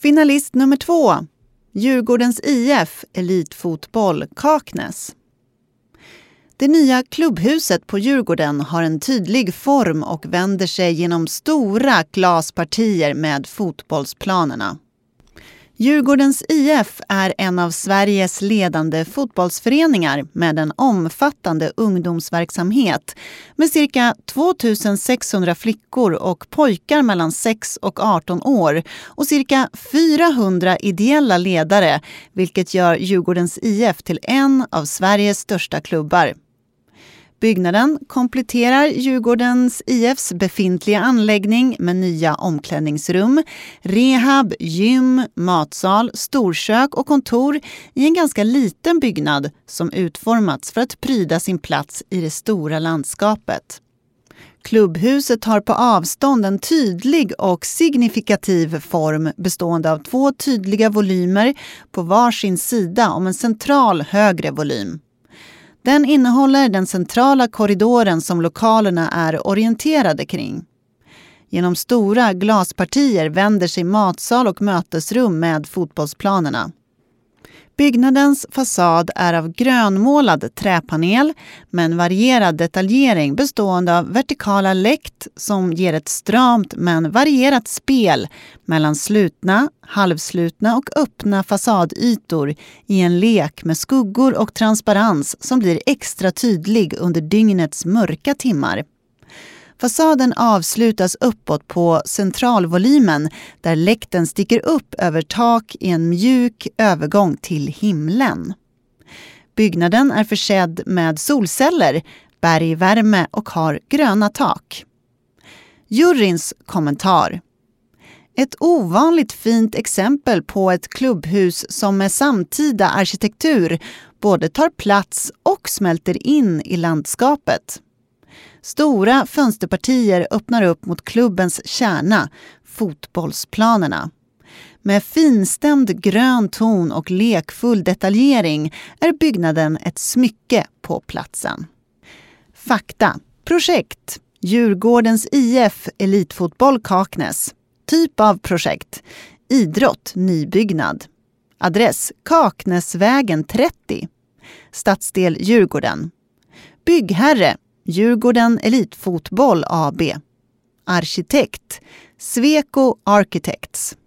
Finalist nummer 2. Djurgårdens IF Elitfotboll Kaknäs. Det nya klubbhuset på Djurgården har en tydlig form och vänder sig genom stora glaspartier med fotbollsplanerna. Djurgårdens IF är en av Sveriges ledande fotbollsföreningar med en omfattande ungdomsverksamhet med cirka 2600 flickor och pojkar mellan 6 och 18 år och cirka 400 ideella ledare, vilket gör Djurgårdens IF till en av Sveriges största klubbar. Byggnaden kompletterar Djurgårdens IFs befintliga anläggning med nya omklädningsrum, rehab, gym, matsal, storkök och kontor i en ganska liten byggnad som utformats för att pryda sin plats i det stora landskapet. Klubbhuset har på avstånd en tydlig och signifikativ form bestående av 2 tydliga volymer på varsin sida om en central högre volym. Den innehåller den centrala korridoren som lokalerna är orienterade kring. Genom stora glaspartier vänder sig matsal och mötesrum med fotbollsplanerna. Byggnadens fasad är av grönmålad träpanel med en varierad detaljering bestående av vertikala läkt som ger ett stramt men varierat spel mellan slutna, halvslutna och öppna fasadytor i en lek med skuggor och transparens som blir extra tydlig under dygnets mörka timmar. Fasaden avslutas uppåt på centralvolymen där läkten sticker upp över tak i en mjuk övergång till himlen. Byggnaden är försedd med solceller, bergvärme och har gröna tak. Juryns kommentar. Ett ovanligt fint exempel på ett klubbhus som med samtida arkitektur både tar plats och smälter in i landskapet. Stora fönsterpartier öppnar upp mot klubbens kärna, fotbollsplanerna. Med finstämd grön ton och lekfull detaljering är byggnaden ett smycke på platsen. Fakta. Projekt. Djurgårdens IF Elitfotboll Kaknäs. Typ av projekt. Idrott, nybyggnad. Adress. Kaknäsvägen 30. Stadsdel Djurgården. Byggherre. Djurgården Elitfotboll AB. Arkitekt. Sweco Architects.